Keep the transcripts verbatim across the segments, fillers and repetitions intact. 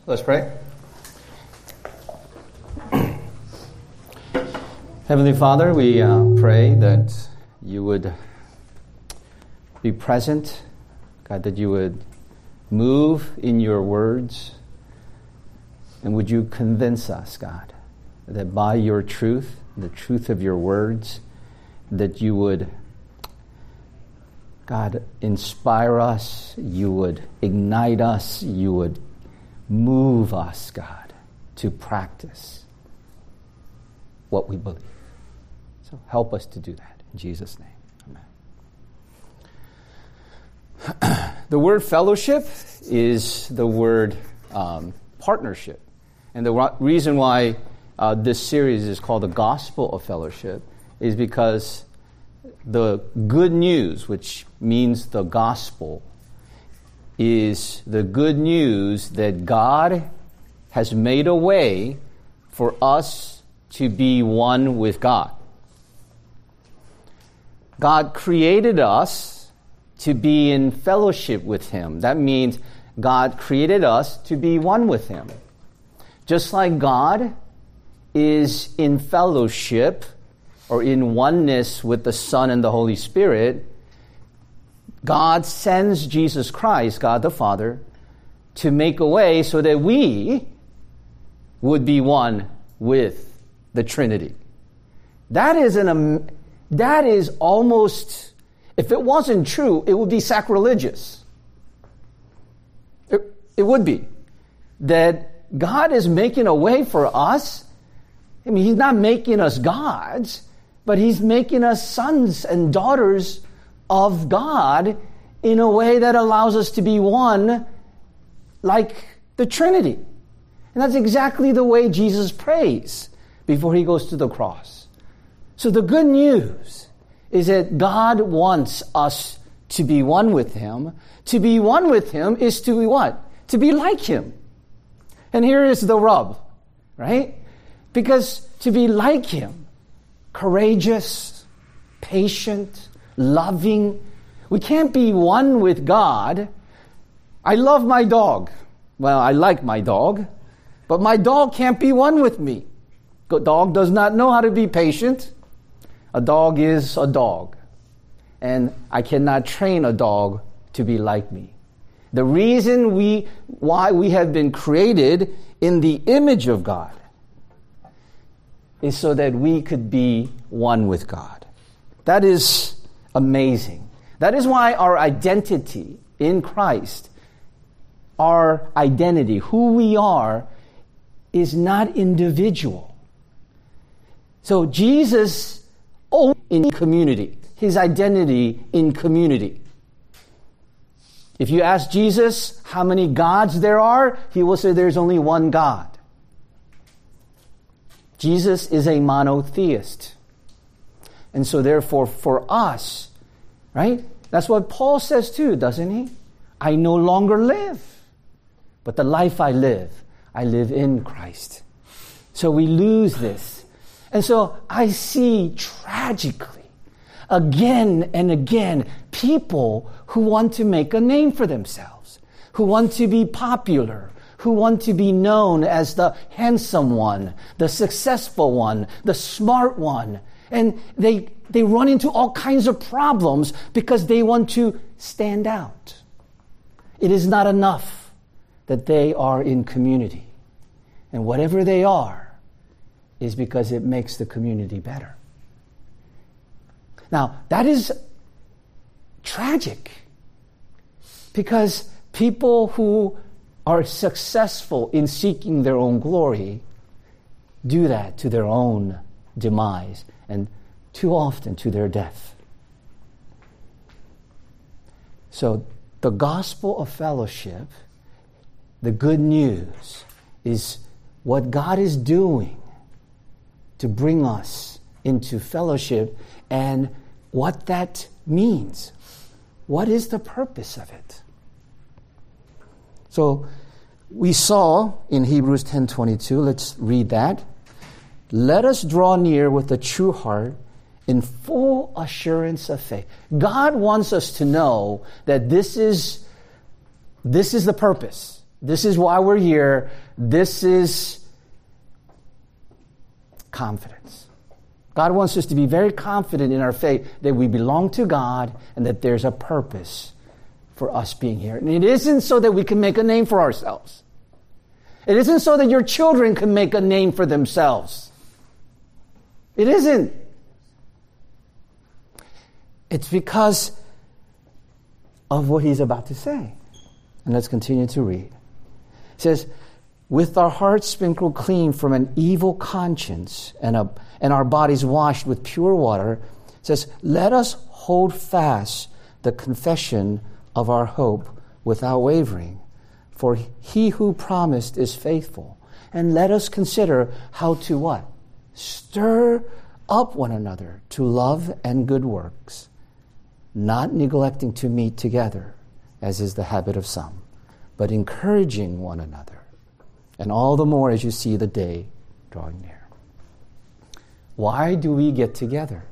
Let's pray. Heavenly Father, we uh, pray that you would be present, God, that you would move in your words, and would you convince us, God, that by your truth, the truth of your words, that you would, God, inspire us, you would ignite us, you would move us, God, to practice what we believe. So help us to do that. In Jesus' name, amen. The word fellowship is the word um, partnership. And the reason why uh, this series is called the Gospel of Fellowship is because the good news, which means the gospel, is the good news that God has made a way for us to be one with God. God created us to be in fellowship with Him. That means God created us to be one with Him. Just like God is in fellowship or in oneness with the Son and the Holy Spirit, God sends Jesus Christ, God the Father, to make a way so that we would be one with the Trinity. That is an um, that is almost, if it wasn't true, it would be sacrilegious. It, it would be. That God is making a way for us. I mean, He's not making us gods, but He's making us sons and daughters of God in a way that allows us to be one like the Trinity. And that's exactly the way Jesus prays before He goes to the cross. So the good news is that God wants us to be one with Him. To be one with Him is to be what? To be like Him. And here is the rub, right? Because to be like Him, courageous, patient, loving, we can't be one with God. I love my dog. Well, I like my dog, but my dog can't be one with me. A dog does not know how to be patient. A dog is a dog. And I cannot train a dog to be like me. The reason we, why we have been created in the image of God is so that we could be one with God. That is amazing. That is why our identity in Christ, our identity, who we are, is not individual. So Jesus in community, His identity in community. If you ask Jesus how many gods there are, He will say there's only one God. Jesus is a monotheist. And so therefore for us, right? That's what Paul says too, doesn't he? I no longer live, but the life I live, I live in Christ. So we lose this. And so I see tragically, again and again, people who want to make a name for themselves, who want to be popular, who want to be known as the handsome one, the successful one, the smart one. And they they run into all kinds of problems because they want to stand out. It is not enough that they are in community. And whatever they are is because it makes the community better. Now, that is tragic because people who are successful in seeking their own glory do that to their own demise and too often to their death. So the gospel of fellowship, the good news, is what God is doing to bring us into fellowship and what that means. What is the purpose of it? So we saw in Hebrews ten twenty-two, let's read that. Let us draw near with a true heart in full assurance of faith. God wants us to know that this is, this is the purpose. This is why we're here. This is confidence. God wants us to be very confident in our faith that we belong to God and that there's a purpose for us being here. And it isn't so that we can make a name for ourselves. It isn't so that your children can make a name for themselves. It isn't. It's because of what he's about to say. And let's continue to read. It says, with our hearts sprinkled clean from an evil conscience and, a, and our bodies washed with pure water, it says, let us hold fast the confession of our hope without wavering. For he who promised is faithful. And let us consider how to what? Stir up one another to love and good works, not neglecting to meet together, as is the habit of some, but encouraging one another, and all the more as you see the day drawing near. Why do we get together?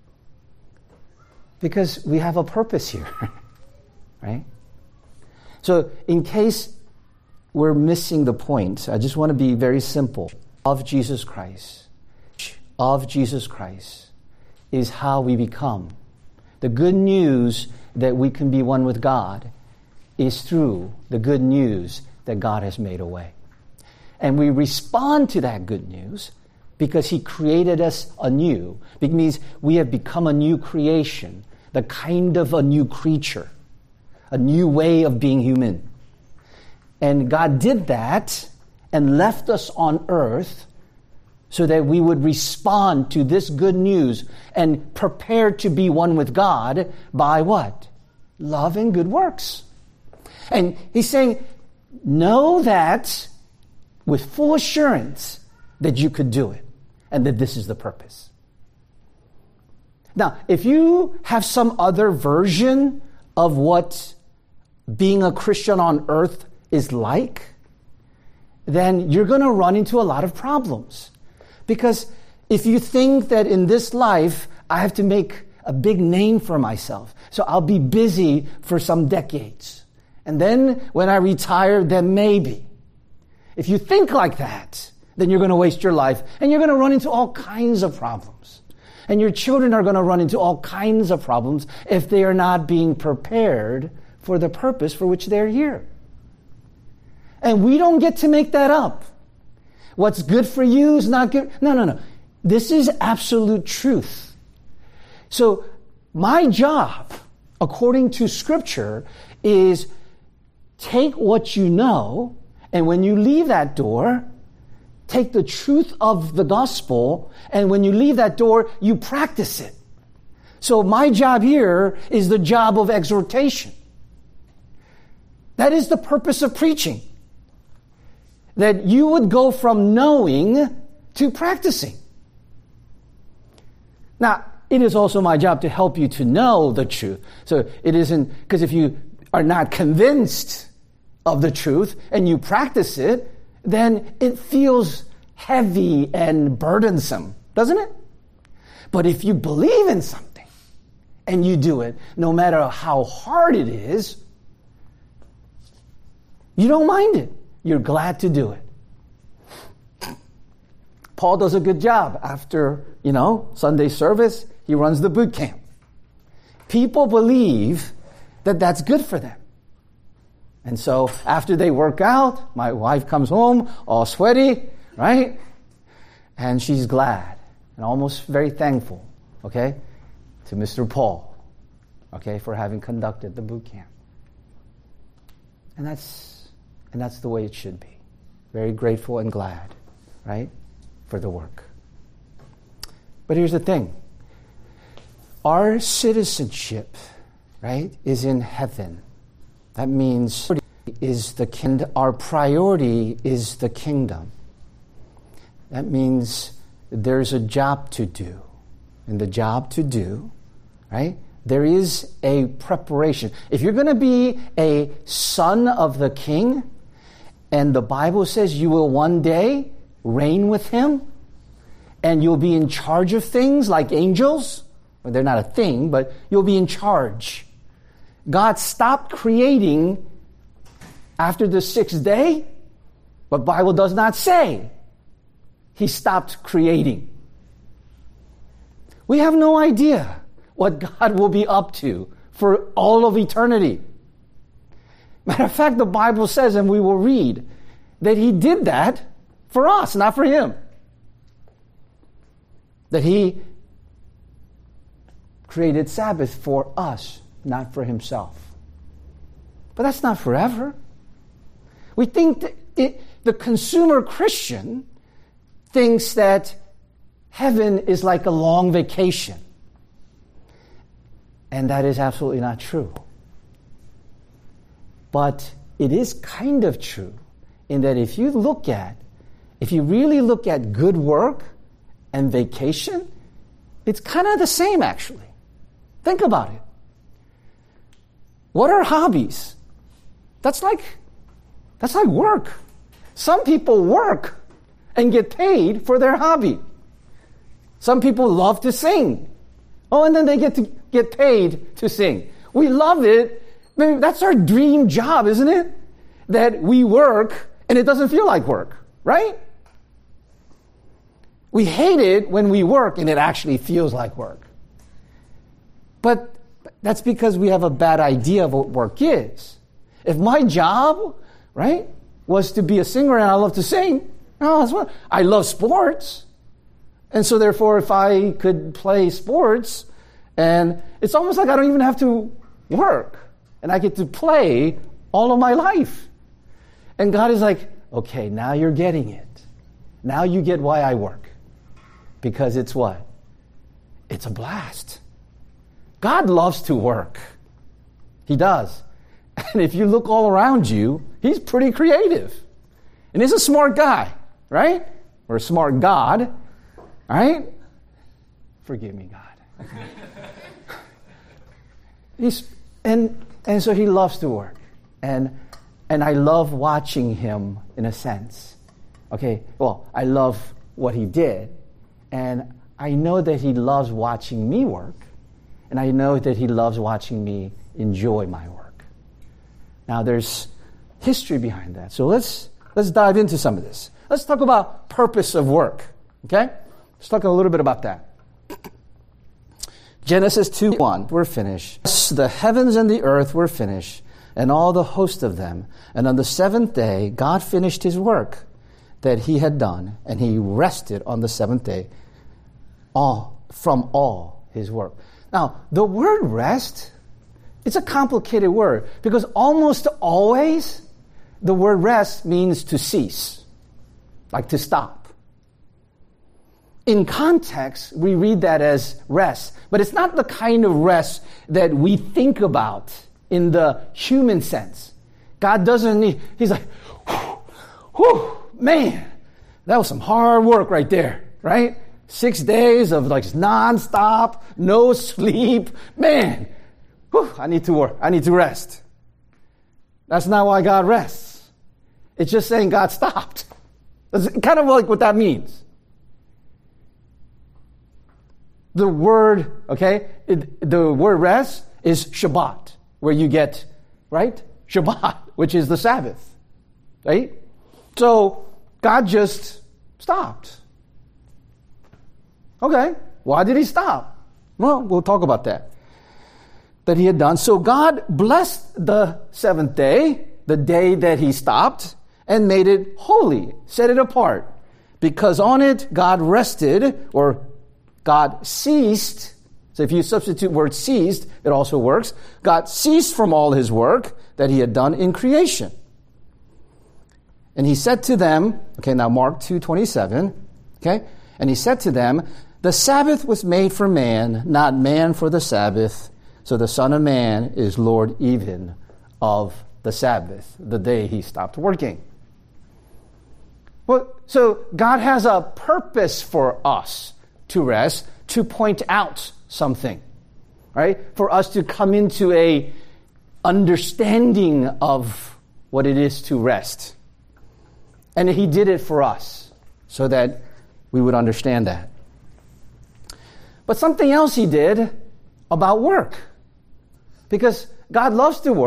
Because we have a purpose here, right? So in case we're missing the point, I just want to be very simple. Of Jesus Christ, of Jesus Christ is how we become. The good news that we can be one with God is through the good news that God has made a way. And we respond to that good news because he created us anew. It means we have become a new creation, the kind of a new creature, a new way of being human. And God did that and left us on earth so that we would respond to this good news and prepare to be one with God by what? Love and good works. And he's saying, know that with full assurance that you could do it and that this is the purpose. Now, if you have some other version of what being a Christian on earth is like, then you're going to run into a lot of problems. Because if you think that in this life, I have to make a big name for myself, so I'll be busy for some decades. And then when I retire, then maybe. If you think like that, then you're going to waste your life and you're going to run into all kinds of problems. And your children are going to run into all kinds of problems if they are not being prepared for the purpose for which they're here. And we don't get to make that up. What's good for you is not good. No, no, no. This is absolute truth. So my job, according to Scripture, is take what you know, and when you leave that door, take the truth of the gospel, and when you leave that door, you practice it. So my job here is the job of exhortation. That is the purpose of preaching. That you would go from knowing to practicing. Now, it is also my job to help you to know the truth. So it isn't, because if you are not convinced of the truth and you practice it, then it feels heavy and burdensome, doesn't it? But if you believe in something and you do it, no matter how hard it is, you don't mind it. You're glad to do it. Paul does a good job. After, you know, Sunday service, he runs the boot camp. People believe that that's good for them. And so after they work out, my wife comes home all sweaty, right? And she's glad and almost very thankful, okay, to Mister Paul, okay, for having conducted the boot camp. And that's and that's the way it should be. Very grateful and glad, right, for the work. But here's the thing. Our citizenship, right, is in heaven. That means is the kingdom. Our priority is the kingdom. That means there's a job to do. And the job to do, right, there is a preparation. If you're going to be a son of the king, and the Bible says you will one day reign with him, and you'll be in charge of things like angels. Well, they're not a thing, but you'll be in charge. God stopped creating after the sixth day, but Bible does not say he stopped creating. We have no idea what God will be up to for all of eternity. Matter of fact, the Bible says, and we will read, that he did that for us, not for him. That he created Sabbath for us, not for himself. But that's not forever. We think that it, the consumer Christian thinks that heaven is like a long vacation. And that is absolutely not true. But it is kind of true in that if you look at, if you really look at good work and vacation, it's kind of the same actually. Think about it. What are hobbies? That's like, that's like work. Some people work and get paid for their hobby. Some people love to sing. Oh, and then they get to get paid to sing. We love it. I mean, that's our dream job, isn't it? That we work and it doesn't feel like work, right? We hate it when we work and it actually feels like work. But that's because we have a bad idea of what work is. If my job, right, was to be a singer and I love to sing, oh, that's what, I love sports. And so therefore, if I could play sports, and it's almost like I don't even have to work, and I get to play all of my life. And God is like, okay, now you're getting it. Now you get why I work. Because it's what? It's a blast. God loves to work. He does. And if you look all around you, he's pretty creative. And he's a smart guy, right? Or a smart God, right? Forgive me, God. he's and and so he loves to work. And and I love watching him in a sense. Okay, well, I love what he did. And I know that he loves watching me work. And I know that he loves watching me enjoy my work. Now, there's history behind that. So let's let's dive into some of this. Let's talk about purpose of work. Okay? Let's talk a little bit about that. Genesis two one, we're finished. The heavens and the earth were finished, and all the host of them. And on the seventh day, God finished his work that he had done, and he rested on the seventh day all from all his work. Now, the word rest, it's a complicated word because almost always the word rest means to cease, like to stop. In context, we read that as rest, but it's not the kind of rest that we think about in the human sense. God doesn't need, he's like, whew, whew, man, that was some hard work right there, right? Six days of like nonstop, no sleep. Man, whew, I need to work. I need to rest. That's not why God rests. It's just saying God stopped. That's kind of like what that means. The word, okay, it, the word rest is Shabbat, where you get, right? Shabbat, which is the Sabbath, right? So God just stopped. Okay, why did he stop? Well, we'll talk about that. That he had done. So God blessed the seventh day, the day that he stopped, and made it holy, set it apart. Because on it, God rested, or God ceased. So if you substitute word ceased, it also works. God ceased from all his work that he had done in creation. And he said to them, okay, now Mark two twenty-seven, okay? And he said to them, the Sabbath was made for man, not man for the Sabbath. So the Son of Man is Lord even of the Sabbath, the day he stopped working. Well, so God has a purpose for us to rest, to point out something, right? For us to come into a understanding of what it is to rest. And he did it for us so that we would understand that. But something else he did about work. Because God loves to work,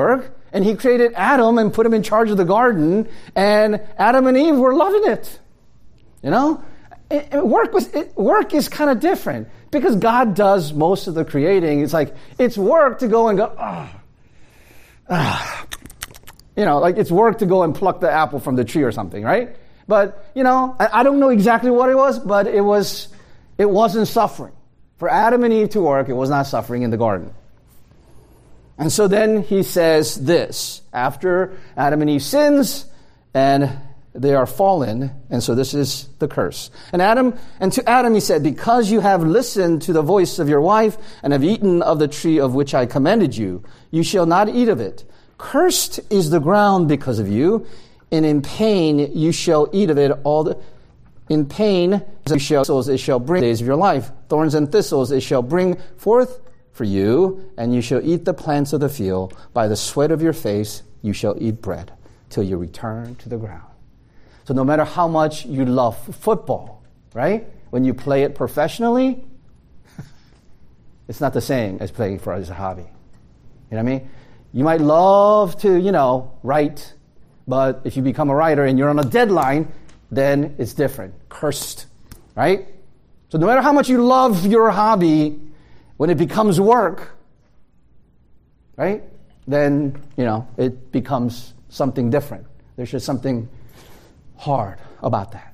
And he created Adam and put him in charge of the garden. And Adam and Eve were loving it. You know? It, it, work was it, work is kind of different. Because God does most of the creating. It's like, it's work to go and go, ah. ah. You know, like it's work to go and pluck the apple from the tree or something, right? But, you know, I, I don't know exactly what it was, but it was, it wasn't suffering. For Adam and Eve to work, it was not suffering in the garden. And so then he says this, after Adam and Eve sins, and they are fallen, and so this is the curse. And Adam, and to Adam he said, because you have listened to the voice of your wife, and have eaten of the tree of which I commanded you, you shall not eat of it. Cursed is the ground because of you, and in pain you shall eat of it all the... In pain you shall, it shall bring the days of your life. Thorns and thistles it shall bring forth for you, and you shall eat the plants of the field. By the sweat of your face you shall eat bread, till you return to the ground. So no matter how much you love football, right? When you play it professionally, it's not the same as playing for as a hobby. You know what I mean? You might love to, you know, write, but if you become a writer and you're on a deadline, then it's different. Cursed, right? So no matter how much you love your hobby, when it becomes work, right? Then, you know, it becomes something different. There's just something hard about that.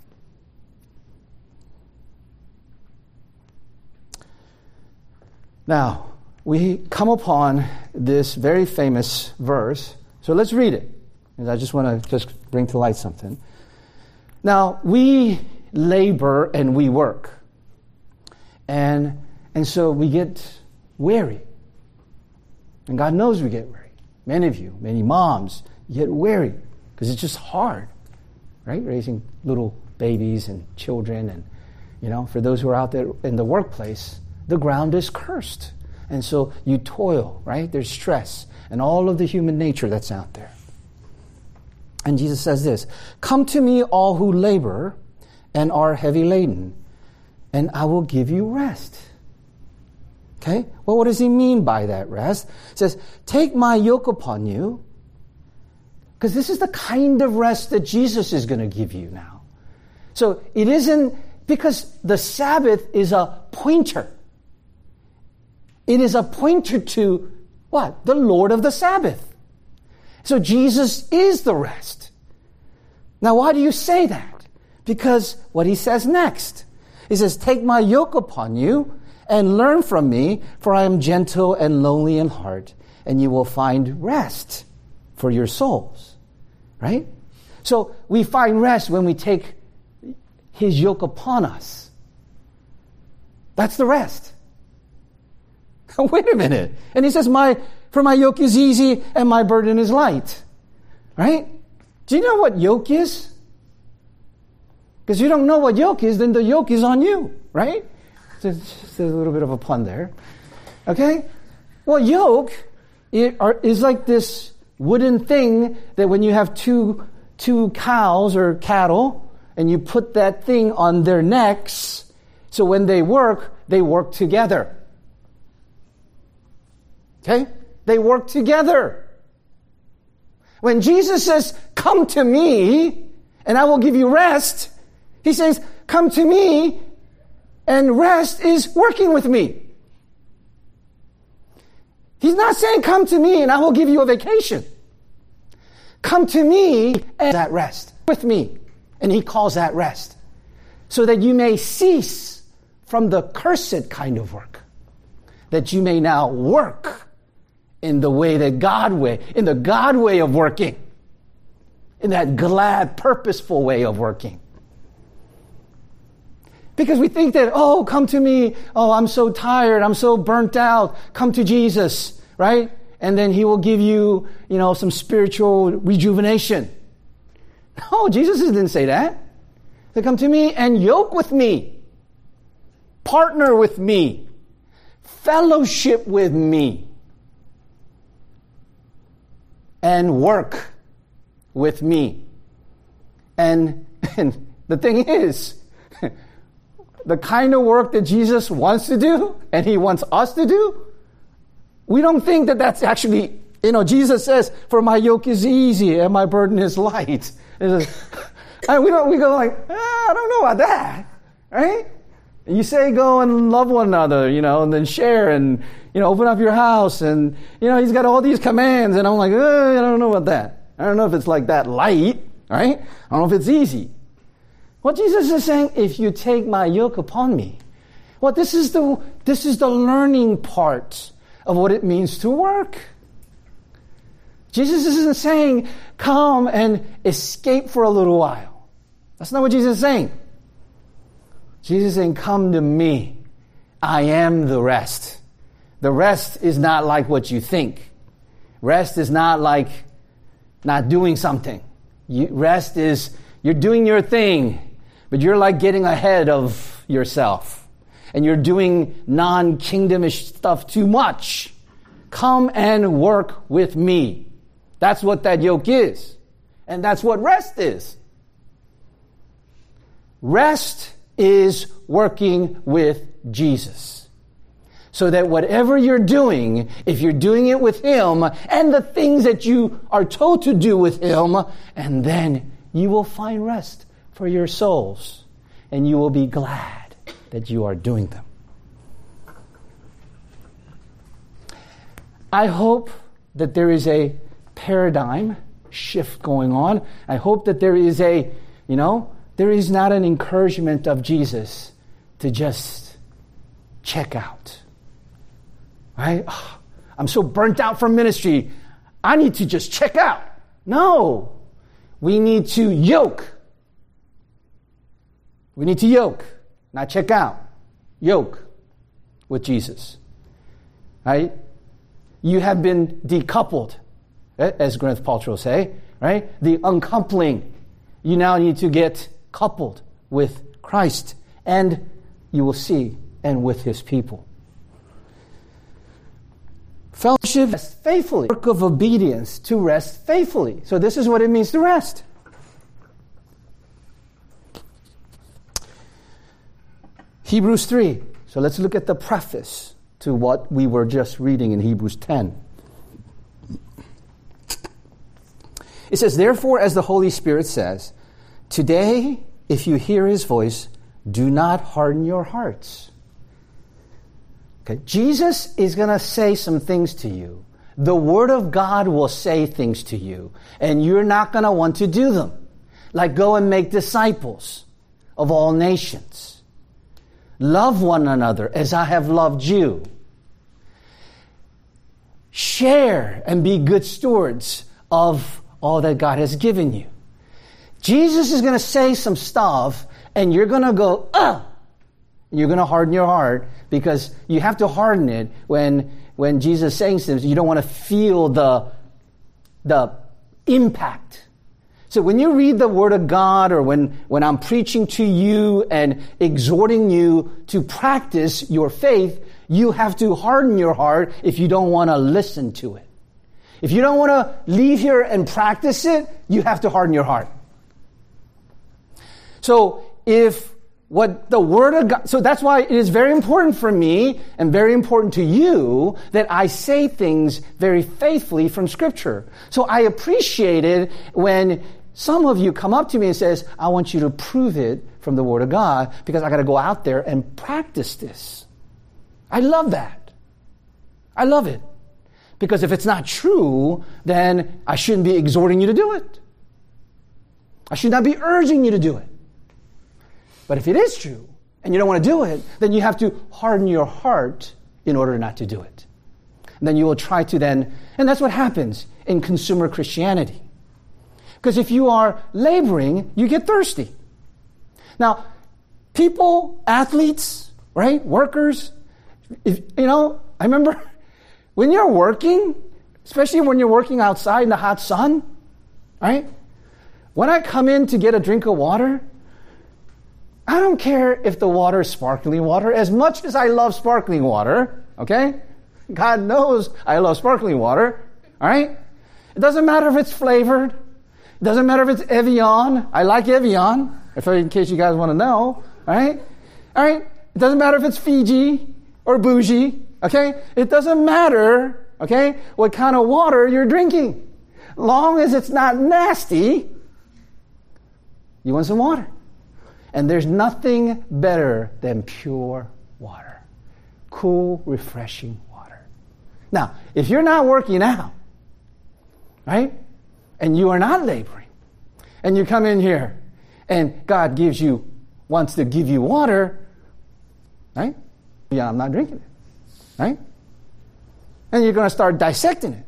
Now, we come upon this very famous verse. So let's read it. And I just want to just bring to light something. Now, we labor and we work. And and so we get weary. And God knows we get weary. Many of you, many moms, get weary because it's just hard, right? Raising little babies and children. And, you know, for those who are out there in the workplace, the ground is cursed. And so you toil, right? There's stress and all of the human nature that's out there. And Jesus says this, come to me all who labor and are heavy laden, and I will give you rest. Okay? Well, what does he mean by that rest? He says, take my yoke upon you, because this is the kind of rest that Jesus is going to give you now. So it isn't, because the Sabbath is a pointer. It is a pointer to what? The Lord of the Sabbath. So Jesus is the rest. Now, why do you say that? Because what he says next. He says, take my yoke upon you and learn from me, for I am gentle and lowly in heart, and you will find rest for your souls. Right? So we find rest when we take his yoke upon us. That's the rest. Wait a minute. And he says, my for my yoke is easy and my burden is light. Right? Do you know what yoke is? Because you don't know what yoke is, then the yoke is on you. Right? So just a little bit of a pun there. Okay? Well, yoke is like this wooden thing that when you have two, two cows or cattle and you put that thing on their necks, so when they work, they work together. Okay? They work together. When Jesus says, come to me, and I will give you rest, he says, come to me, and rest is working with me. He's not saying, come to me, and I will give you a vacation. Come to me, and that rest with me. And he calls that rest. So that you may cease from the cursed kind of work. That you may now work in the way that God way, in the God way of working. In that glad, purposeful way of working. Because we think that, oh, come to me. Oh, I'm so tired. I'm so burnt out. Come to Jesus, right? And then he will give you, you know, some spiritual rejuvenation. No, Jesus didn't say that. They come to me and yoke with me. Partner with me. Fellowship with me. And work with me. And, and the thing is, the kind of work that Jesus wants to do, and he wants us to do, we don't think that that's actually You know, Jesus says, for my yoke is easy and my burden is light. And we don't, we go like, ah, I don't know about that, right? You say go and love one another, you know, and then share and, you know, open up your house. And, you know, he's got all these commands. And I'm like, eh, I don't know about that. I don't know if it's like that light, right? I don't know if it's easy. Well, Jesus is saying, if you take my yoke upon me. Well, this is the, this is the learning part of what it means to work. Jesus isn't saying, come and escape for a little while. That's not what Jesus is saying. Jesus is saying, come to me. I am the rest. The rest is not like what you think. Rest is not like not doing something. You, rest is, you're doing your thing, but you're like getting ahead of yourself. And you're doing non-kingdomish stuff too much. Come and work with me. That's what that yoke is. And that's what rest is. Rest is working with Jesus. So that whatever you're doing, if you're doing it with Him and the things that you are told to do with Him, and then you will find rest for your souls. And you will be glad that you are doing them. I hope that there is a paradigm shift going on. I hope that there is a, you know, there is not an encouragement of Jesus to just check out. Right? Oh, I'm so burnt out from ministry. I need to just check out. No. We need to yoke. We need to yoke, not check out. Yoke with Jesus. Right? You have been decoupled, as Gwyneth Paltrow say, right? The uncoupling. You now need to get coupled with Christ, and you will see, and with His people. Fellowship, rest faithfully. Work of obedience to rest faithfully. So this is what it means to rest. Hebrews three. So let's look at the preface to what we were just reading in Hebrews ten. It says, therefore, as the Holy Spirit says, today, if you hear His voice, do not harden your hearts. Okay, Jesus is going to say some things to you. The Word of God will say things to you, and you're not going to want to do them. Like go and make disciples of all nations. Love one another as I have loved you. Share and be good stewards of all that God has given you. Jesus is going to say some stuff, and you're going to go, ah! You're going to harden your heart, because you have to harden it when when Jesus is saying things. You don't want to feel the, the impact. So when you read the Word of God, or when, when I'm preaching to you and exhorting you to practice your faith, you have to harden your heart if you don't want to listen to it. If you don't want to leave here and practice it, you have to harden your heart. So if what the Word of God, so that's why it is very important for me and very important to you that I say things very faithfully from Scripture. So I appreciate it when some of you come up to me and says, I want you to prove it from the Word of God, because I got to go out there and practice this. I love that. I love it. Because if it's not true, then I shouldn't be exhorting you to do it. I should not be urging you to do it. But if it is true, and you don't want to do it, then you have to harden your heart in order not to do it. And then you will try to then, and that's what happens in consumer Christianity. Because if you are laboring, you get thirsty. Now, people, athletes, right, workers, if, you know, I remember when you're working, especially when you're working outside in the hot sun, right? When I come in to get a drink of water, I don't care if the water is sparkling water, as much as I love sparkling water, okay? God knows I love sparkling water, all right? It doesn't matter if it's flavored. It doesn't matter if it's Evian. I like Evian, if in case you guys want to know, all right? All right? It doesn't matter if it's Fiji or bougie, okay? It doesn't matter okay, what kind of water you're drinking. Long as it's not nasty, you want some water. And there's nothing better than pure water. Cool, refreshing water. Now, if you're not working out, right, and you are not laboring, and you come in here, and God gives you, wants to give you water, right? Yeah, I'm not drinking it, right? And you're going to start dissecting it.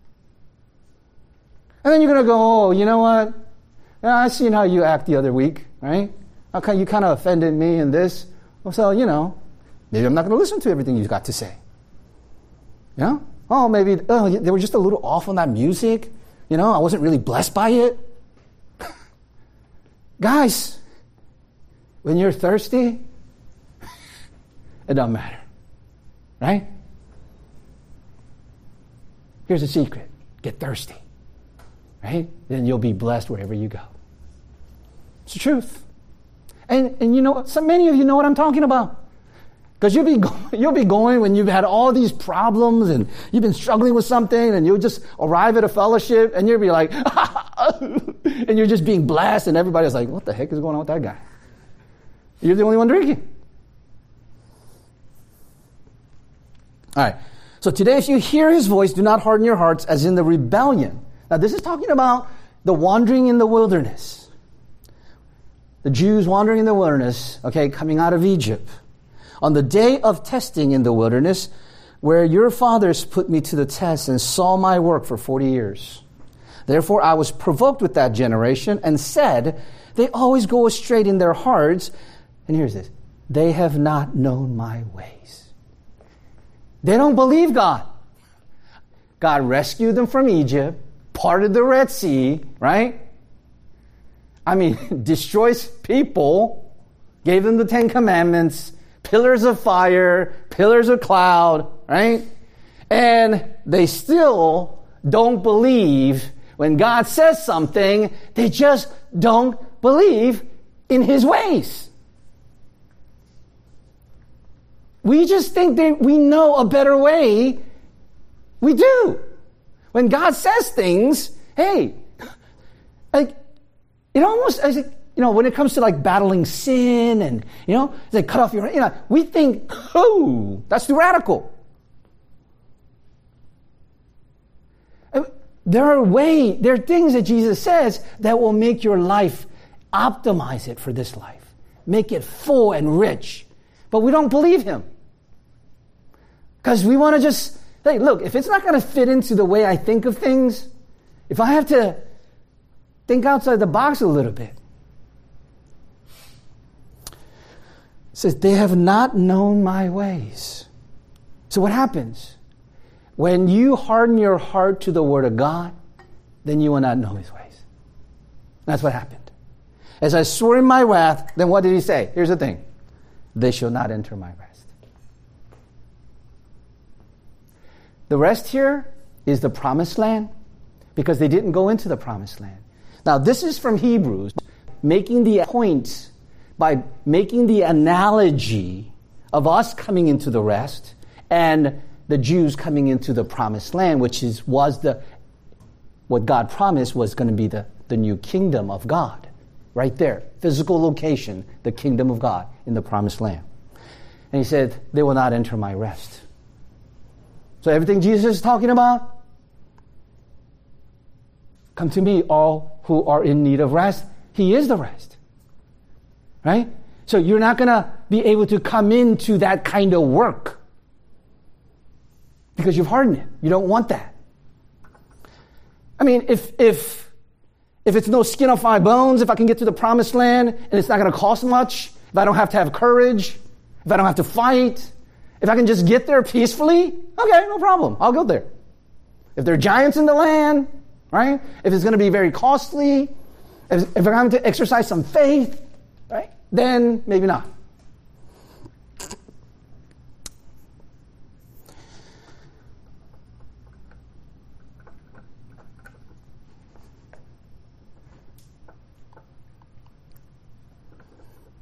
And then you're going to go, oh, you know what? Yeah, I seen how you act the other week, right? How come you kind of offended me in this? Well, so, you know, maybe I'm not going to listen to everything you've got to say. Yeah? Oh, maybe, oh, they were just a little off on that music. You know, I wasn't really blessed by it. Guys, when you're thirsty, it doesn't matter. Right? Here's a secret. Get thirsty. Right? Then you'll be blessed wherever you go. It's the truth. And and you know, so many of you know what I'm talking about. Because you'll be go- you'll be going when you've had all these problems and you've been struggling with something, and you'll just arrive at a fellowship and you'll be like, and you're just being blessed, and everybody's like, what the heck is going on with that guy? You're the only one drinking. All right. So today, if you hear his voice, do not harden your hearts as in the rebellion. Now, this is talking about the wandering in the wilderness. The Jews wandering in the wilderness, okay, coming out of Egypt. On the day of testing in the wilderness, where your fathers put me to the test and saw my work for forty years. Therefore, I was provoked with that generation and said, they always go astray in their hearts. And here's this. They have not known my ways. They don't believe God. God rescued them from Egypt, parted the Red Sea, right? I mean, destroys people, gave them the Ten Commandments, pillars of fire, pillars of cloud, right? And they still don't believe when God says something. They just don't believe in his ways. We just think that we know a better way. We do. When God says things, hey, like, it almost, as it, you know, when it comes to like battling sin and, you know, they cut off your, you know, we think, oh, that's too radical. There are way, there are things that Jesus says that will make your life, optimize it for this life, make it full and rich. But we don't believe him. Because we want to just, hey, look, if it's not going to fit into the way I think of things, if I have to think outside the box a little bit. It says, they have not known my ways. So what happens? When you harden your heart to the word of God, then you will not know his ways. That's what happened. As I swore in my wrath, then what did he say? Here's the thing. They shall not enter my rest. The rest here is the promised land, because they didn't go into the promised land. Now, this is from Hebrews, making the point by making the analogy of us coming into the rest and the Jews coming into the promised land, which is was the what God promised was going to be the, the new kingdom of God. Right there, physical location, the kingdom of God in the promised land. And he said, they will not enter my rest. So everything Jesus is talking about, come to me, all who are in need of rest. He is the rest. Right? So you're not going to be able to come into that kind of work because you've hardened it. You don't want that. I mean, if if if it's no skin off my bones, if I can get to the promised land and it's not going to cost much, if I don't have to have courage, if I don't have to fight, if I can just get there peacefully, okay, no problem. I'll go there. If there are giants in the land, right? If it's going to be very costly, if, if I'm having to exercise some faith, right? Then maybe not.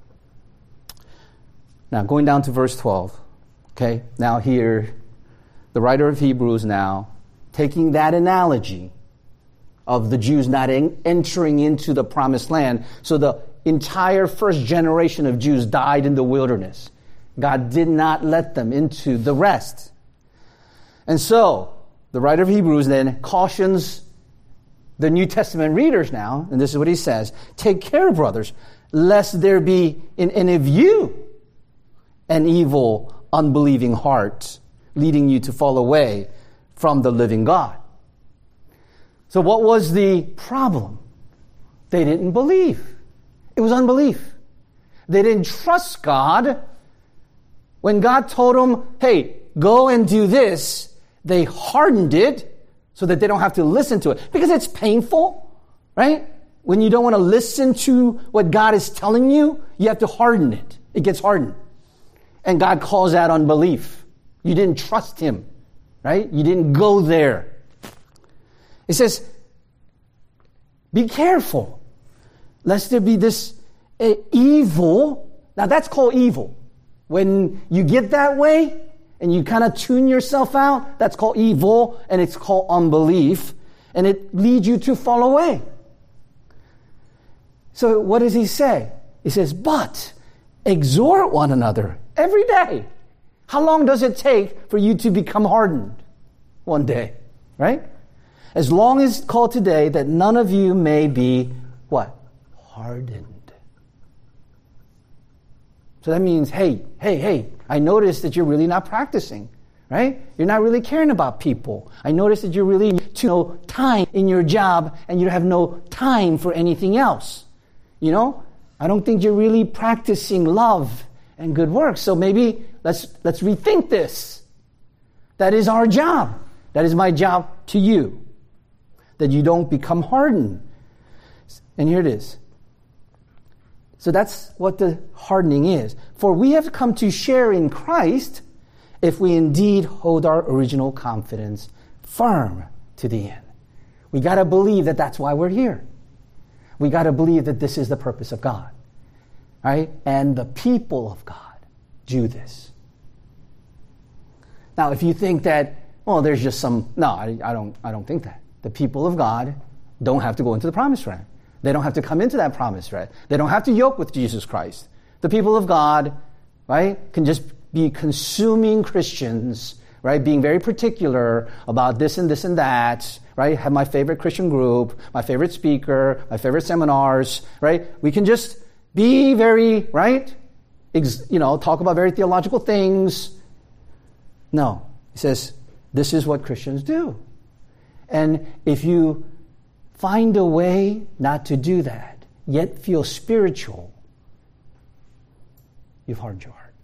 Now, going down to verse twelve. Okay, now here, the writer of Hebrews now, taking that analogy of the Jews not en- entering into the promised land, so the entire first generation of Jews died in the wilderness. God did not let them into the rest. And so, the writer of Hebrews then cautions the New Testament readers now, and this is what he says, take care, brothers, lest there be in any of you an evil, unbelieving heart, leading you to fall away from the living God. So what was the problem? They didn't believe. It was unbelief. They didn't trust God. When God told them, hey, go and do this, they hardened it so that they don't have to listen to it. Because it's painful, right? When you don't want to listen to what God is telling you, you have to harden it. It gets hardened. And God calls that unbelief. You didn't trust Him, right? You didn't go there. It says, be careful, lest there be this uh, evil. Now that's called evil. When you get that way and you kind of tune yourself out, that's called evil, and it's called unbelief, and it leads you to fall away. So what does he say? He says, but exhort one another every day. How long does it take for you to become hardened? One day, right? As long as it's called today, that none of you may be, what? Hardened. So that means, hey, hey, hey, I noticed that you're really not practicing, right? You're not really caring about people. I noticed that you're really too no time in your job and you have no time for anything else. You know, I don't think you're really practicing love and good works. So maybe let's let's rethink this. That is our job. That is my job to you. That you don't become hardened. And here it is. So that's what the hardening is. For we have come to share in Christ if we indeed hold our original confidence firm to the end. We got to believe that that's why we're here. We got to believe that this is the purpose of God. Right? And the people of God do this. Now, if you think that, well, there's just some, no, I, I don't I don't think that. The people of God don't have to go into the promised land. They don't have to come into that promise, right? They don't have to yoke with Jesus Christ. The people of God, right, can just be consuming Christians, right, being very particular about this and this and that, right, have my favorite Christian group, my favorite speaker, my favorite seminars, right? We can just be very, right, ex, you know, talk about very theological things. No, he says, this is what Christians do. And if you find a way not to do that, yet feel spiritual, you've hardened your heart.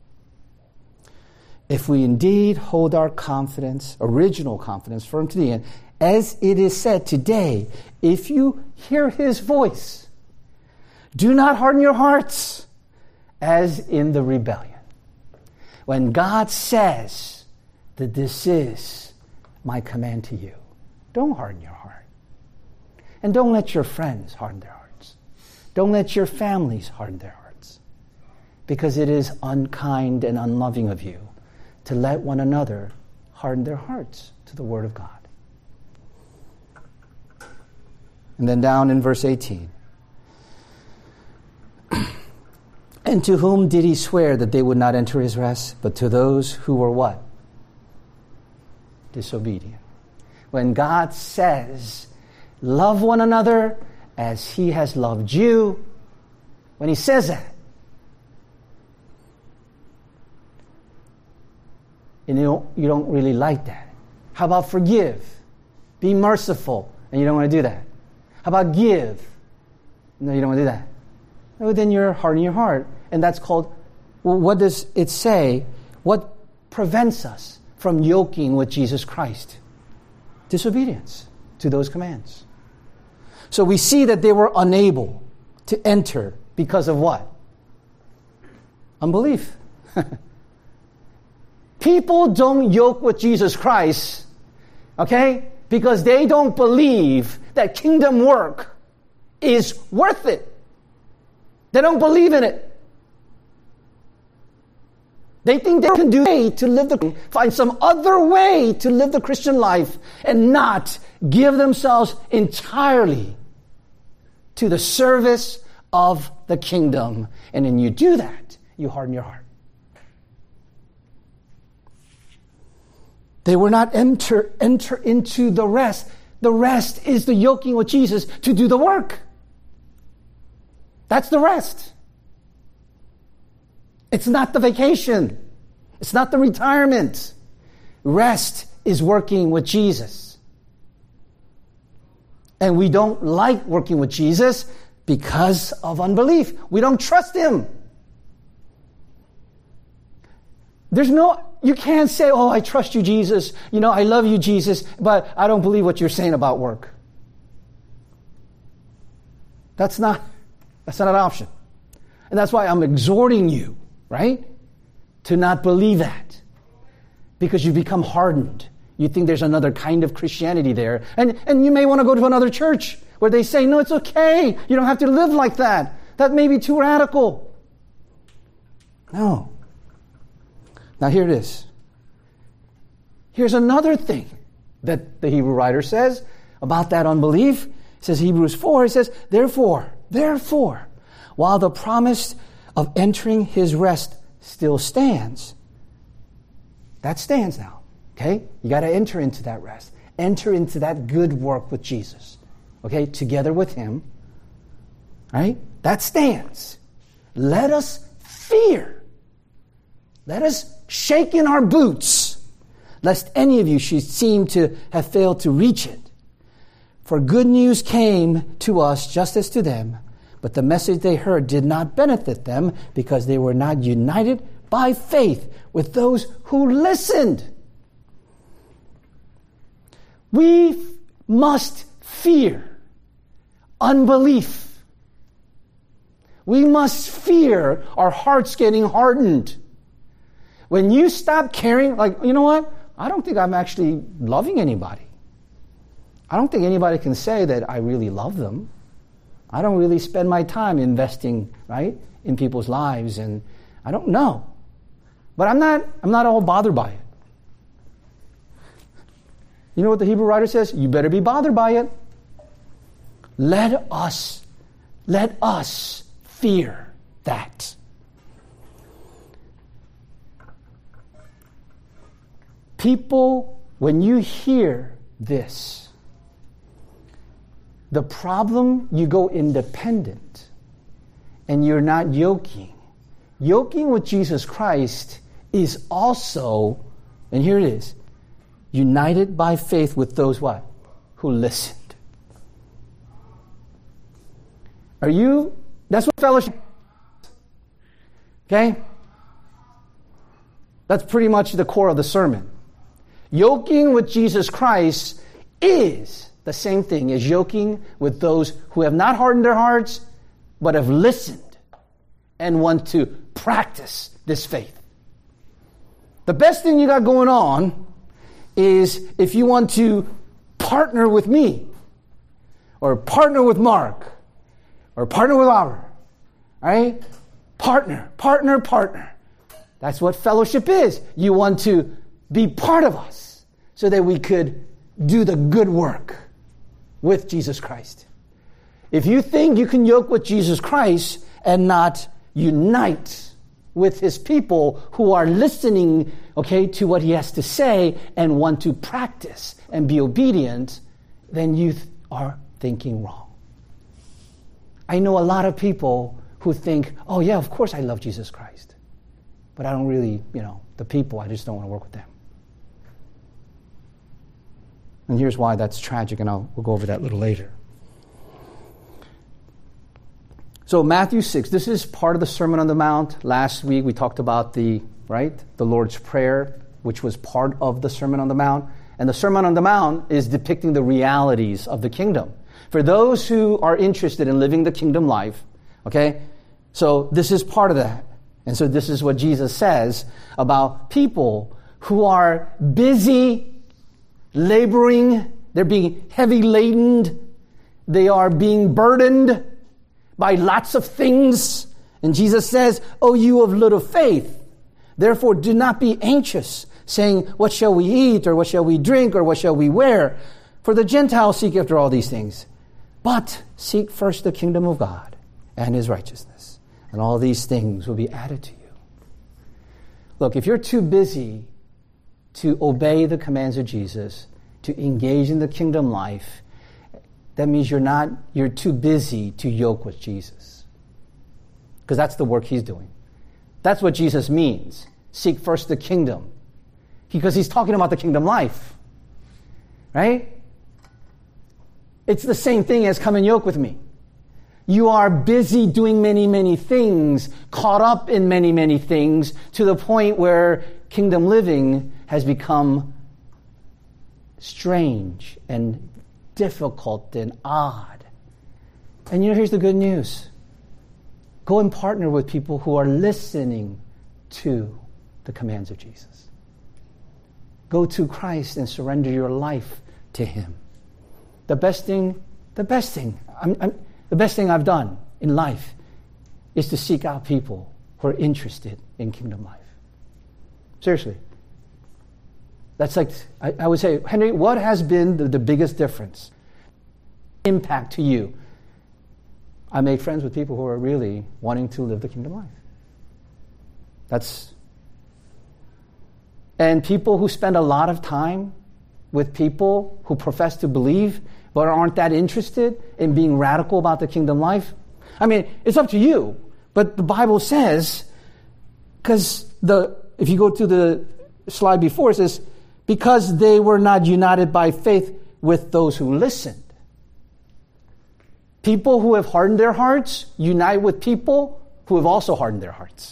If we indeed hold our confidence, original confidence, firm to the end, as it is said today, if you hear His voice, do not harden your hearts, as in the rebellion. When God says that this is my command to you, don't harden your heart. And don't let your friends harden their hearts. Don't let your families harden their hearts. Because it is unkind and unloving of you to let one another harden their hearts to the Word of God. And then down in verse eighteen. And to whom did He swear that they would not enter His rest? But to those who were what? Disobedient. When God says, love one another as He has loved you, when He says that, and you don't, you don't really like that. How about forgive? Be merciful, and you don't want to do that. How about give? No, you don't want to do that. No, then you're hardening your heart. And that's called, well, what does it say? What prevents us from yoking with Jesus Christ? Disobedience to those commands. So we see that they were unable to enter because of what? Unbelief. People don't yoke with Jesus Christ, okay, because they don't believe that kingdom work is worth it. They don't believe in it. They think they can do a to live the find some other way to live the Christian life and not give themselves entirely to the service of the kingdom. And when you do that, you harden your heart. They will not enter enter into the rest. The rest is the yoking with Jesus to do the work. That's the rest. It's not the vacation. It's not the retirement. Rest is working with Jesus. And we don't like working with Jesus because of unbelief. We don't trust him. There's no, you can't say, oh, I trust you, Jesus. You know, I love you, Jesus, but I don't believe what you're saying about work. That's not, that's not an option. And that's why I'm exhorting you, right, to not believe that. Because you become hardened. You think there's another kind of Christianity there. And, and you may want to go to another church where they say, no, it's okay. You don't have to live like that. That may be too radical. No. Now here it is. Here's another thing that the Hebrew writer says about that unbelief. It says Hebrews four, it says, Therefore, therefore, while the promise of entering his rest still stands. That stands now. Okay? You got to enter into that rest. Enter into that good work with Jesus. Okay? Together with him. Right? That stands. Let us fear. Let us shake in our boots, lest any of you should seem to have failed to reach it. For good news came to us just as to them, but the message they heard did not benefit them because they were not united by faith with those who listened. We must fear unbelief. We must fear our hearts getting hardened. When you stop caring, like, you know what? I don't think I'm actually loving anybody. I don't think anybody can say that I really love them. I don't really spend my time investing, right, in people's lives, and I don't know. But I'm not, I'm not all bothered by it. You know what the Hebrew writer says? You better be bothered by it. Let us, let us fear that. People, when you hear this, the problem, you go independent and you're not yoking. Yoking with Jesus Christ is also, and here it is, united by faith with those what? Who listened. Are you, that's what fellowship is. Okay? That's pretty much the core of the sermon. Yoking with Jesus Christ is the same thing as yoking with those who have not hardened their hearts, but have listened and want to practice this faith. The best thing you got going on is if you want to partner with me, or partner with Mark, or partner with Robert, right? Partner, partner, partner. That's what fellowship is. You want to be part of us so that we could do the good work with Jesus Christ. If you think you can yoke with Jesus Christ and not unite with his people who are listening, okay, to what he has to say and want to practice and be obedient, then you th- are thinking wrong. I know a lot of people who think, oh yeah, of course I love Jesus Christ. But I don't really, you know, the people, I just don't want to work with them. And here's why that's tragic, and I'll we'll go over that a little later. So Matthew six, this is part of the Sermon on the Mount. Last week we talked about the, right, the Lord's Prayer, which was part of the Sermon on the Mount. And the Sermon on the Mount is depicting the realities of the kingdom. For those who are interested in living the kingdom life, okay, so this is part of that. And so this is what Jesus says about people who are busy laboring, they're being heavy laden, they are being burdened by lots of things. And Jesus says, oh, you of little faith, Therefore, do not be anxious, saying, what shall we eat, or what shall we drink, or what shall we wear? For the Gentiles seek after all these things. But seek first the kingdom of God and his righteousness, and all these things will be added to you. Look, if you're too busy to obey the commands of Jesus, to engage in the kingdom life, that means you're not, you're too busy to yoke with Jesus. Because that's the work he's doing. That's what Jesus means. Seek first the kingdom. Because he's talking about the kingdom life. Right? It's the same thing as come and yoke with me. You are busy doing many, many things, caught up in many, many things, to the point where kingdom living has become strange and difficult and odd. And you know, here's the good news. Go and partner with people who are listening to the commands of Jesus. Go to Christ and surrender your life to him. The best thing, the best thing, I'm, I'm, the best thing I've done in life is to seek out people who are interested in kingdom life. Seriously. That's like, I, I would say, Henry, what has been the, the biggest difference, impact to you? I made friends with people who are really wanting to live the kingdom life. That's, and people who spend a lot of time with people who profess to believe but aren't that interested in being radical about the kingdom life. I mean, it's up to you. But the Bible says, because the if you go to the slide before, it says, because they were not united by faith with those who listened. People who have hardened their hearts unite with people who have also hardened their hearts.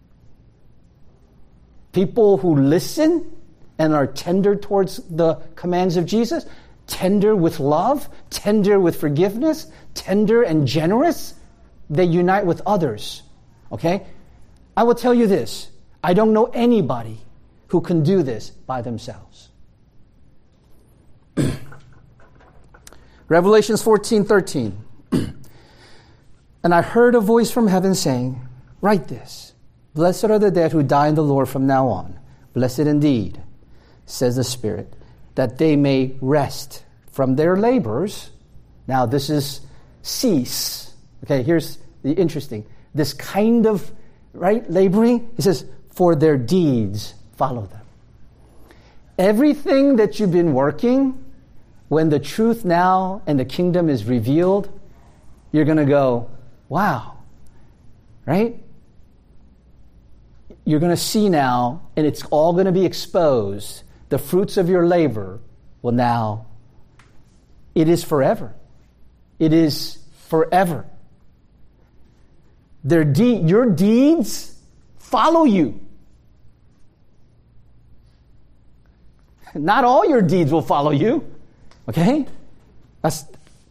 People who listen and are tender towards the commands of Jesus, tender with love, tender with forgiveness, tender and generous, they unite with others. Okay? I will tell you this. I don't know anybody who can do this by themselves. Revelations fourteen thirteen. And I heard a voice from heaven saying, write this. Blessed are the dead who die in the Lord from now on. Blessed indeed, says the Spirit, that they may rest from their labors. Now this is cease. Okay, here's the interesting. This kind of, right, laboring, it says, for their deeds follow them. Everything that you've been working, when the truth now and the kingdom is revealed, you're going to go, wow, right? You're going to see now, and it's all going to be exposed. The fruits of your labor will now, it is forever. It is forever. Their de- your deeds follow you. Not all your deeds will follow you. Okay? That's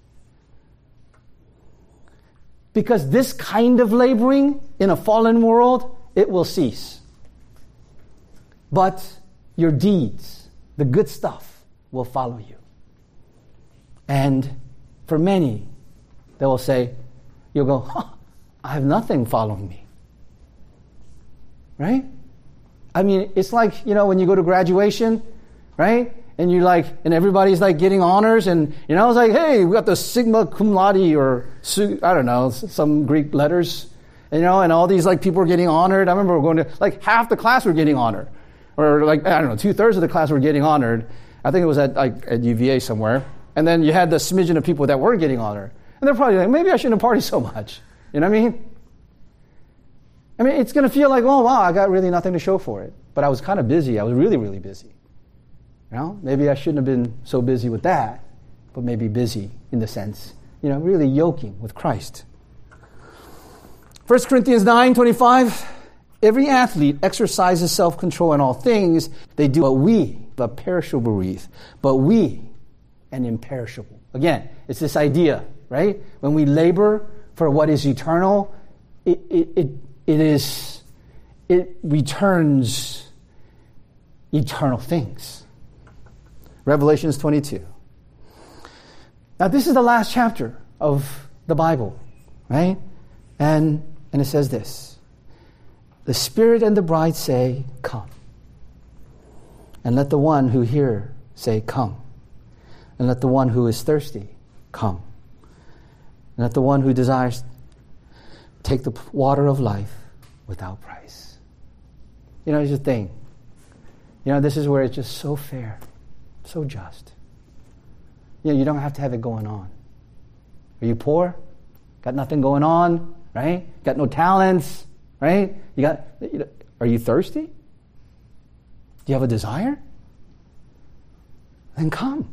because this kind of laboring in a fallen world, it will cease. But your deeds, the good stuff, will follow you. And for many, they will say, you'll go, huh, I have nothing following me. Right? I mean, it's like, you know, when you go to graduation, right? And you like, and everybody's like getting honors, and you know, it's like, hey, we got the sigma cum laude, or I don't know, some Greek letters, and, you know, and all these like people were getting honored. I remember going to like half the class were getting honored, or like I don't know, two thirds of the class were getting honored. I think it was at like at U V A somewhere, and then you had the smidgen of people that were getting honored, and they're probably like, maybe I shouldn't have partied so much. You know what I mean? I mean, it's going to feel like, oh wow, I got really nothing to show for it, but I was kind of busy. I was really, really busy. You know, maybe I shouldn't have been so busy with that, but maybe busy in the sense, you know, really yoking with Christ. First Corinthians nine twenty-five, every athlete exercises self-control in all things. They do, but we, a perishable wreath, but we, an imperishable. Again, it's this idea, right? When we labor for what is eternal, it it it, it is, it returns eternal things. Revelations twenty-two. Now this is the last chapter of the Bible, right? And and it says this. The Spirit and the bride say, come. And let the one who hear say, come. And let the one who is thirsty come. And let the one who desires take the water of life without price. You know, here's the thing. You know, this is where it's just so fair, so just. You know, you don't have to have it going on. Are you poor? Got nothing going on, right? Got no talents, right? You got. You know, are you thirsty? Do you have a desire? Then come.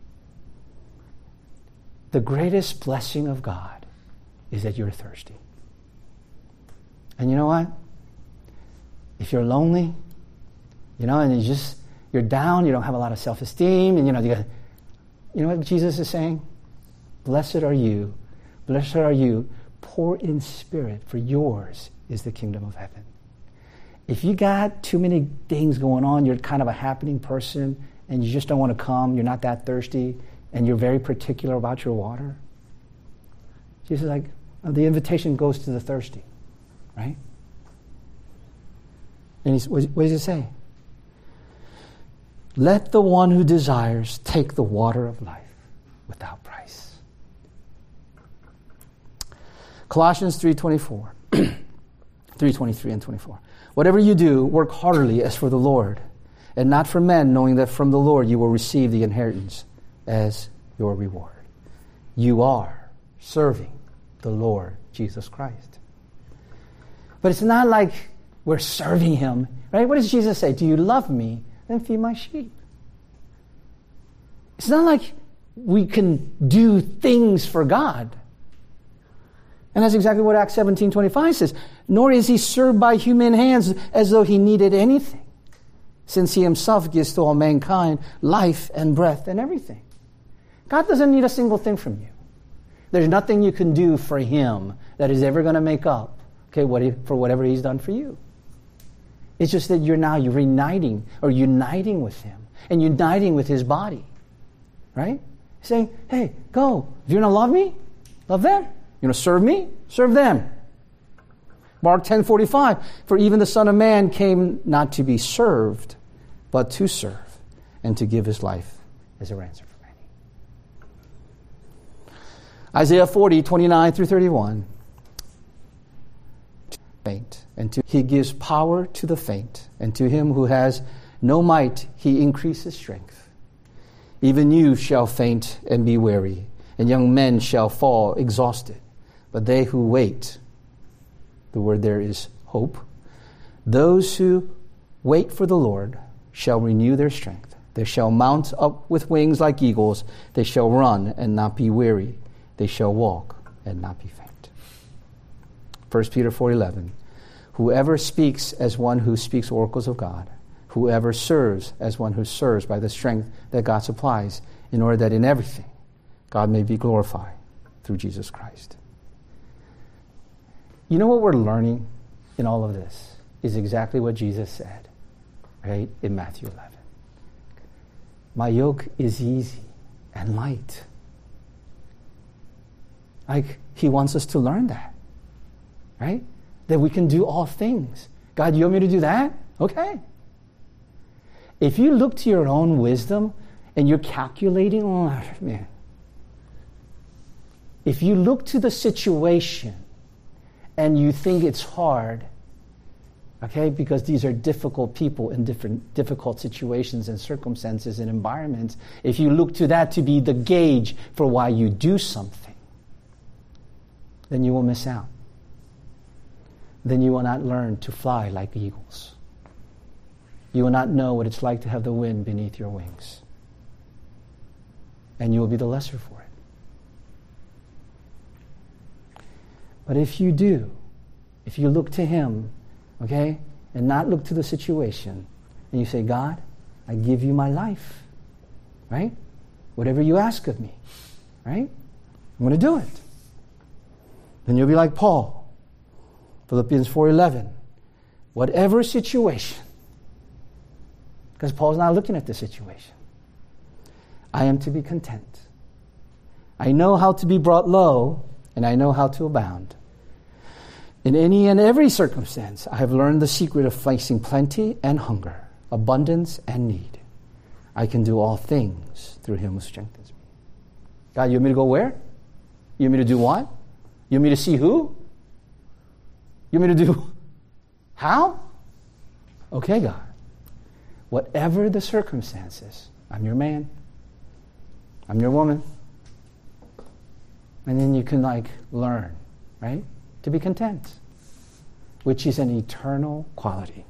The greatest blessing of God is that you're thirsty. And you know what? If you're lonely, you know, and you just you're down, you don't have a lot of self-esteem, and you know, you got, you know what Jesus is saying? Blessed are you, blessed are you, poor in spirit, for yours is the kingdom of heaven. If you got too many things going on, you're kind of a happening person, and you just don't want to come, you're not that thirsty, and you're very particular about your water, Jesus is like, oh, the invitation goes to the thirsty, right? And he's, what does he say? Let the one who desires take the water of life without price. Colossians three twenty-four, three twenty-three and twenty-four. Whatever you do, work heartily as for the Lord, and not for men, knowing that from the Lord you will receive the inheritance as your reward. You are serving the Lord Jesus Christ. But it's not like we're serving him, right? What does Jesus say? Do you love me? Then feed my sheep. It's not like we can do things for God. And that's exactly what Acts seventeen twenty-five says. Nor is he served by human hands as though he needed anything, since he himself gives to all mankind life and breath and everything. God doesn't need a single thing from you. There's nothing you can do for him that is ever going to make up, okay, what he, for whatever he's done for you. It's just that you're now you're reuniting or uniting with him and uniting with his body, right? Saying, hey, go. If you're going to love me, love them. You're going to serve me, serve them. Mark ten forty-five, for even the Son of Man came not to be served, but to serve and to give his life as a ransom for many. Isaiah forty, twenty-nine through thirty-one. Faint, and to he gives power to the faint, and to him who has no might he increases strength. Even you shall faint and be weary, and young men shall fall exhausted. But they who wait, the word there is hope, those who wait for the Lord shall renew their strength. They shall mount up with wings like eagles. They shall run and not be weary. They shall walk and not be faint. First Peter four eleven. Whoever speaks as one who speaks oracles of God, whoever serves as one who serves by the strength that God supplies, in order that in everything God may be glorified through Jesus Christ. You know what we're learning in all of this is exactly what Jesus said, right, in Matthew eleven. My yoke is easy and light. Like, he wants us to learn that, right? That we can do all things. God, you want me to do that? Okay. If you look to your own wisdom and you're calculating, oh, man. If you look to the situation and you think it's hard, okay, because these are difficult people in different difficult situations and circumstances and environments, if you look to that to be the gauge for why you do something, then you will miss out. Then you will not learn to fly like eagles. You will not know what it's like to have the wind beneath your wings. And you will be the lesser for it. But if you do, if you look to him, okay, and not look to the situation, and you say, God, I give you my life, right? Whatever you ask of me, right? I'm going to do it. Then you'll be like Paul, Philippians four eleven. Whatever situation, because Paul's not looking at the situation, I am to be content. I know how to be brought low, and I know how to abound. In any and every circumstance, I have learned the secret of facing plenty and hunger, abundance and need. I can do all things through him who strengthens me. God, you want me to go where? You want me to do what? You want me to see who? You want me to do how? Okay, God. Whatever the circumstances, I'm your man. I'm your woman. And then you can like learn, right? To be content, which is an eternal quality.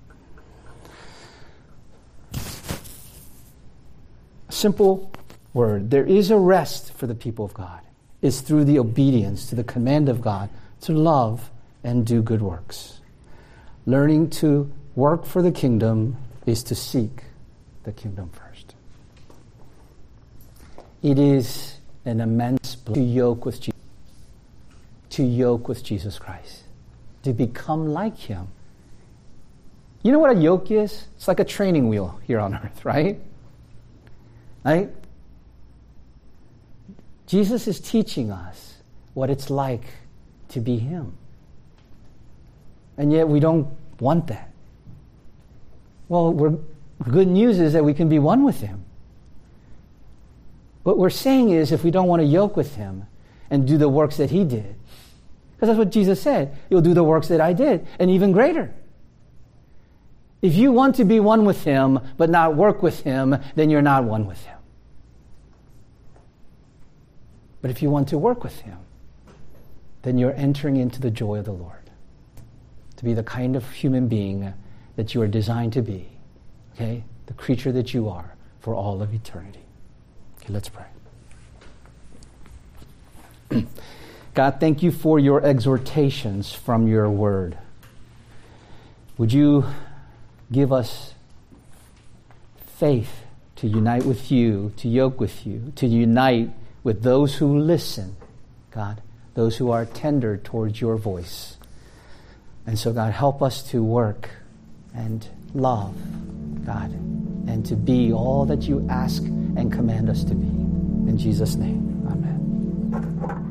A simple word. There is a rest for the people of God. It's through the obedience to the command of God to love and do good works. Learning to work for the kingdom is to seek the kingdom first. It is an immense blessing to yoke with Jesus, to yoke with Jesus Christ, to become like him. You know what a yoke is? It's like a training wheel here on earth, right? Right? Jesus is teaching us what it's like to be him. And yet we don't want that. Well, we're, good news is that we can be one with him. What we're saying is if we don't want to yoke with him and do the works that he did, because that's what Jesus said, you'll do the works that I did, and even greater. If you want to be one with him but not work with him, then you're not one with him. But if you want to work with him, then you're entering into the joy of the Lord, to be the kind of human being that you are designed to be, okay? The creature that you are for all of eternity. Okay, let's pray. God, thank you for your exhortations from your word. Would you give us faith to unite with you, to yoke with you, to unite with those who listen, God, those who are tender towards your voice. And so, God, help us to work and love, God, and to be all that you ask and command us to be. In Jesus' name, amen.